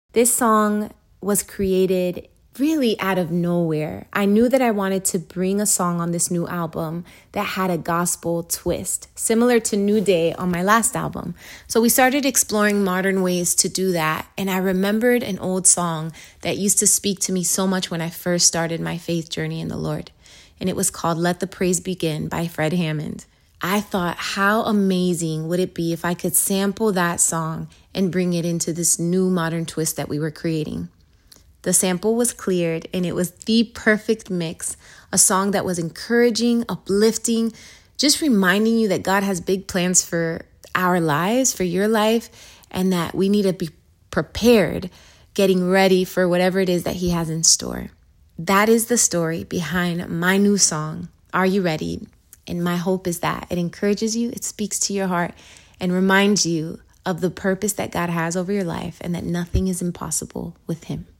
This song was created really out of nowhere. I knew that I wanted to bring a song on this new album that had a gospel twist, similar to New Day on my last album. So we started exploring modern ways to do that. And I remembered an old song that used to speak to me so much when I first started my faith journey in the Lord. And it was called Let the Praise Begin by Fred Hammond. I thought, how amazing would it be if I could sample that song and bring it into this new modern twist that we were creating. The sample was cleared, and it was the perfect mix, a song that was encouraging, uplifting, just reminding you that God has big plans for our lives, for your life, and that we need to be prepared, getting ready for whatever it is that He has in store. That is the story behind my new song, Are You Ready? And my hope is that it encourages you, it speaks to your heart, and reminds you of the purpose that God has over your life and that nothing is impossible with Him.